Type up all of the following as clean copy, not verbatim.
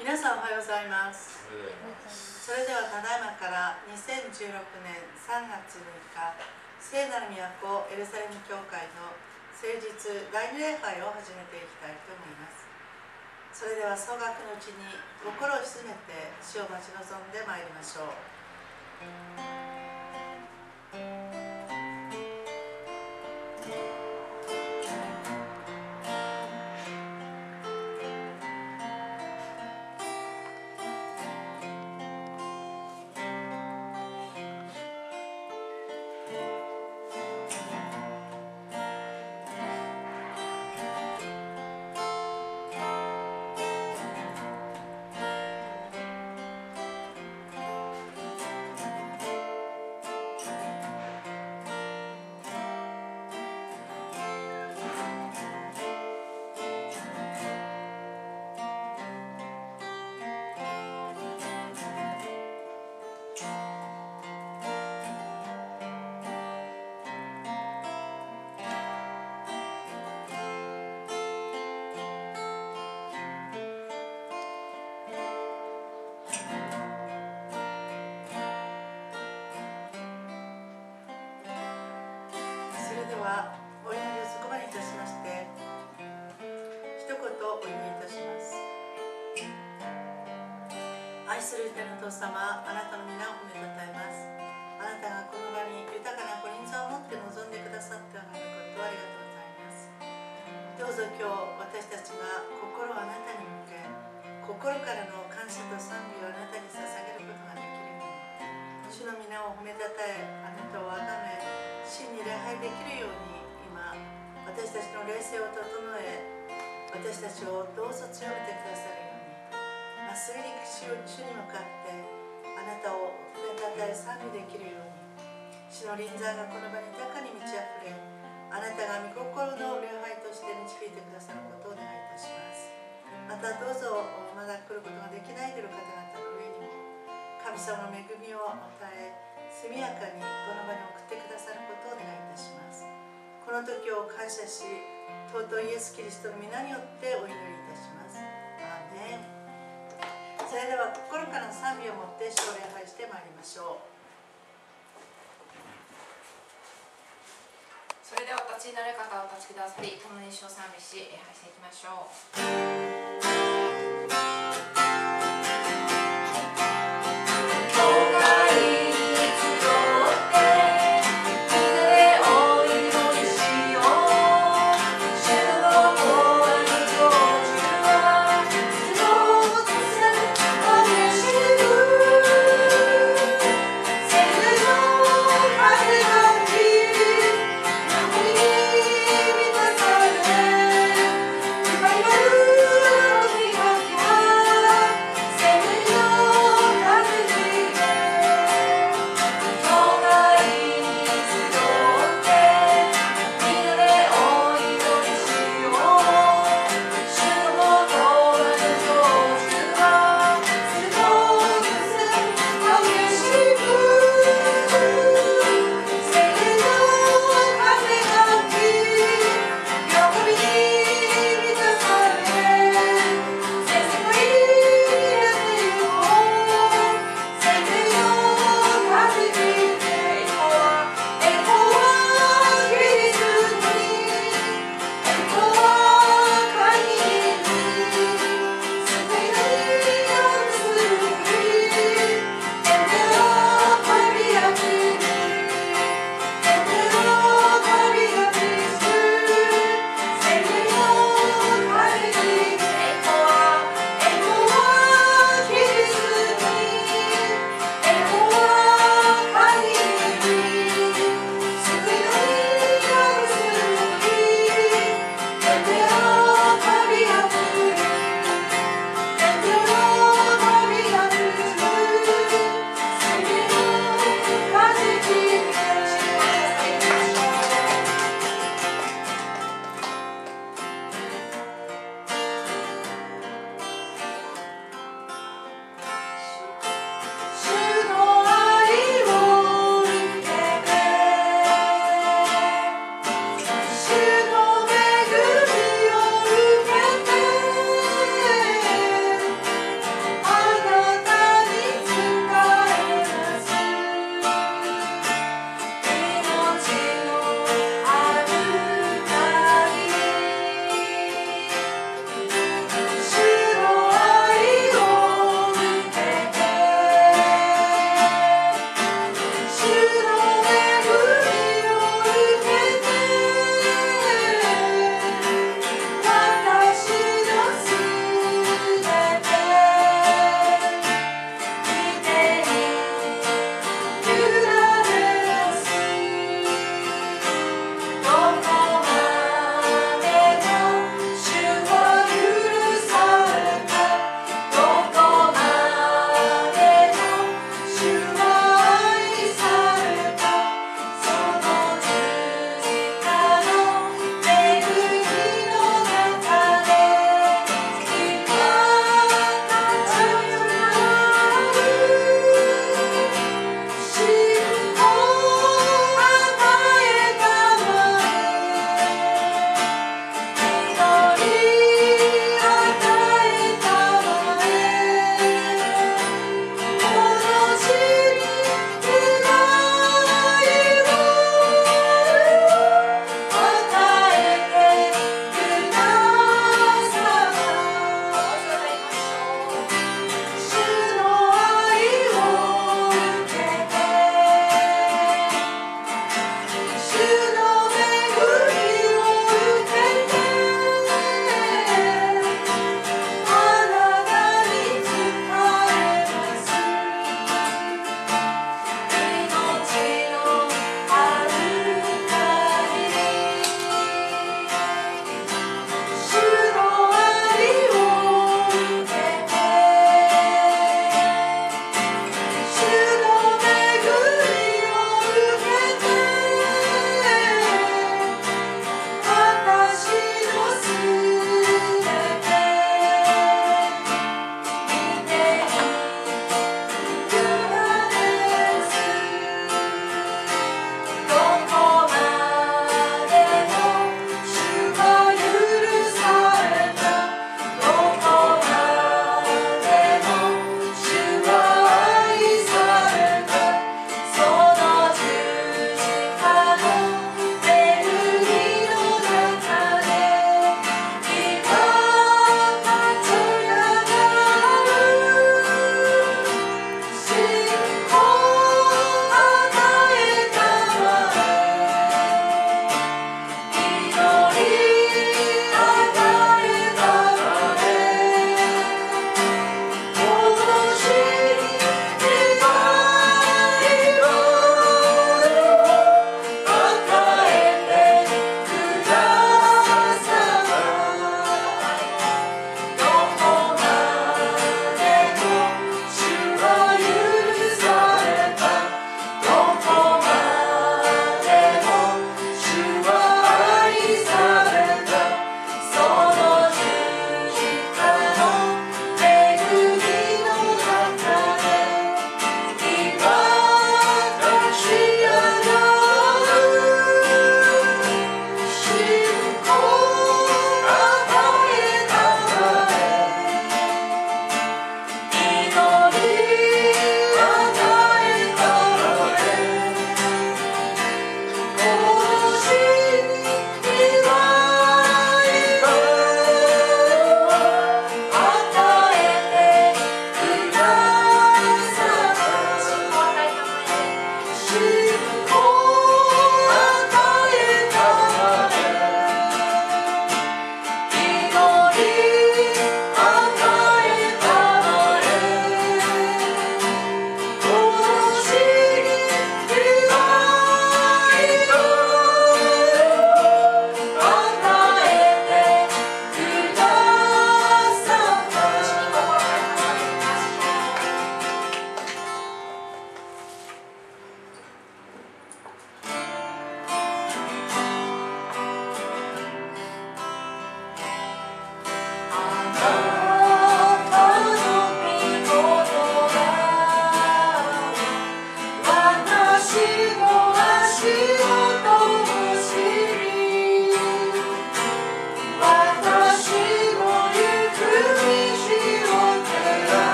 皆さんおはようございます。それではただいまから2016年3月6日、聖なる都エルサレム教会の聖日第2礼拝を始めていきたいと思います。それでは総額のうちに心を静めて主を待ち望んでまいりましょう。それではお祈りをそこまでいたしまして、一言お祈りいたします。愛する天の父様、あなたの皆を褒めたたえます。あなたがこの場に豊かなご臨座を持って臨んでくださっておられることをありがとうございます。どうぞ今日私たちが心をあなたに向け、心からの感謝と賛美をあなたに捧げることができるように、主の皆を褒めたたえ、あなたをあがめ、真に礼拝できるように、今私たちの霊性を整え、私たちをどうぞ強めてくださるように、まっすぐに主に向かってあなたを褒めたたえ賛美できるように、主の臨在がこの場に豊かに満ち溢れ、あなたが御心の礼拝として導いてくださることをお願いいたします。またどうぞまだ来ることができないでいる方々の上にも神様の恵みを与え、速やかにこの場に送ってくださることをお願いいたします。この時を感謝し、尊いイエス・キリストの皆によってお祈りいたします。アーメン。それでは心からの賛美を持って主を礼拝してまいりましょう。 それではお立ちになる方はお立ちくださり、共に主を賛美し礼拝していきましょう。 Hallelujah.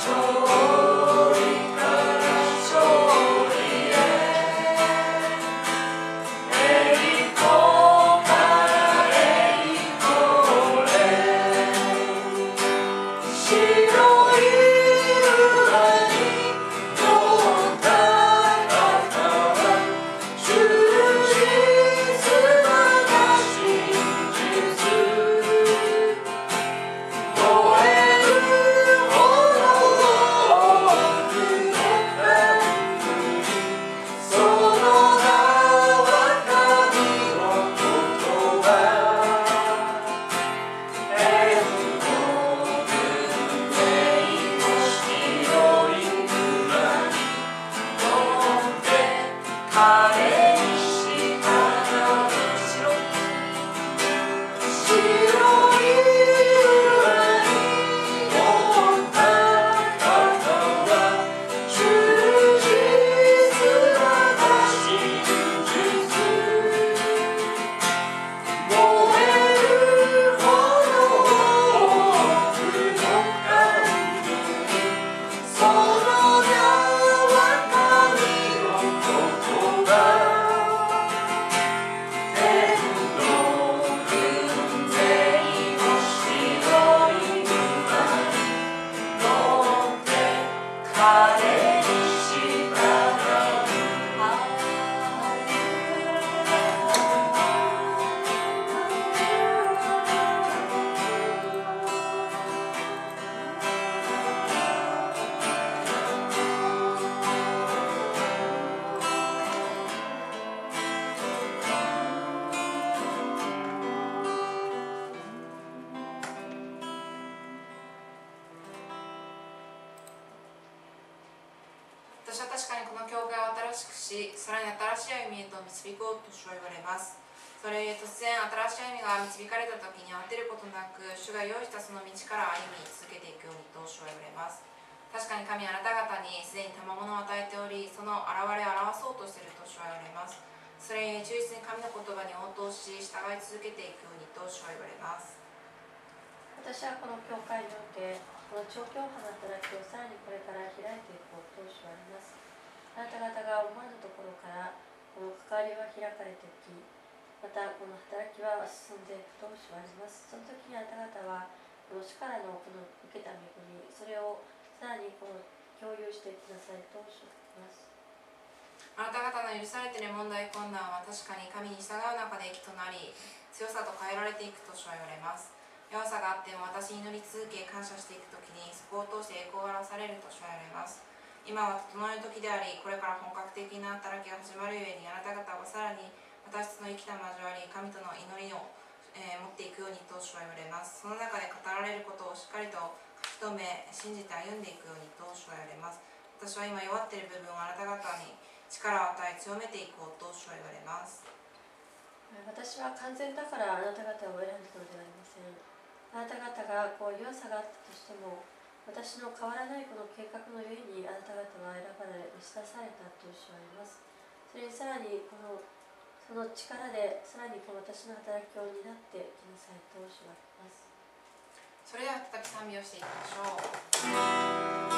私は確かにこの教会を新しくし、さらに新しい歩みへと導こうと主は言われます。それゆえ突然新しい歩みが導かれた時に慌てることなく、主が用意したその道から歩み続けていくようにと主は言われます。確かに神あなた方にすでに賜物を与えており、その現れを表そうとしていると主は言われます。それゆえ忠実に神の言葉に応答し、従い続けていくようにと主は言われます。 私はこの教会において、この調教派の働きをさらにこれから開いていこうと主は言われます。あなた方が思わぬところからこの関わりは開かれていき、またこの働きは進んでいくと主は言われます。その時にあなた方はこの主からのこの受けた恵み、それをさらにこの共有していきなさいと主は言います。 あなた方の許されている問題困難は確かに神に従う中で益となり、強さと変えられていくと主は言われます。弱さがあっても私に祈り続け感謝していくときに、そこを通して栄光が表されると主は言われます。今は整える時であり、これから本格的な働きが始まるゆえに、あなた方はさらに私たちの生きた交わり、神との祈りを、持っていくようにと主は言われます。その中で語られることをしっかりと書き留め、信じて歩んでいくようにと主は言われます。私は今弱っている部分をあなた方に力を与え強めていこうと主は言われます。 私は完全だからあなた方を選んだのではありません。あなた方がこう弱さがあったとしても、私の変わらないこの計画のゆえにあなた方は選ばれ、打ち出されたと主は言います。それにさらにその力でさらにこの私の働きを担っていきなさいと主は言います。 それでは再び賛美をしていきましょう。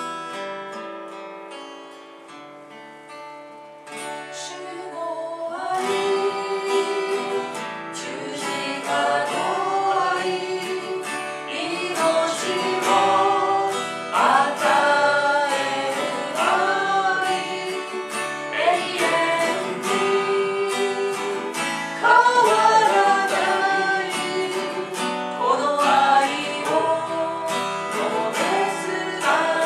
この愛を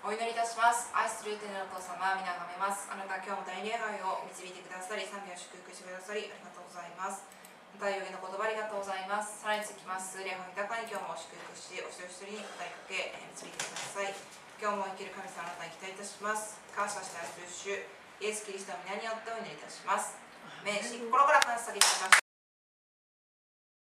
お祈りいたします。愛する天のお父様、皆がめます。あなたは今日も大礼拝を導いてくださり、賛美を祝福してくださり、ありがとうございます。また、予言の言葉ありがとうございます。さらにつきます。礼拝豊かに今日も祝福し、お一人一人に語りかけ、導いてください。今日も生きる神様、あなたに期待いたします。感謝して愛する主、イエス・キリストの皆によってお祈りいたします。心から感謝されています。